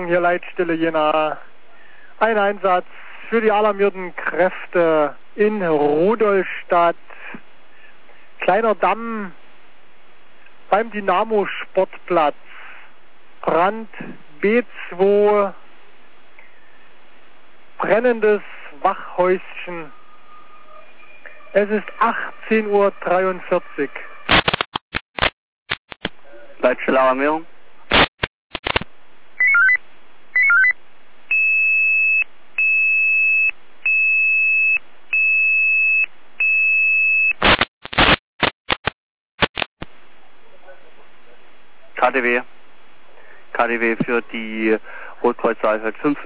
hier Leitstelle Jena. Ein Einsatz für die alarmierten Kräfte in Rudolstadt. Kleiner Damm beim Dynamo-Sportplatz. Brand B2. Brennendes Wachhäuschen. Es ist 18:43 Uhr. Leitstelle Alarmierung. KDW. KDW für die Rotkreuz Saalfeld 5.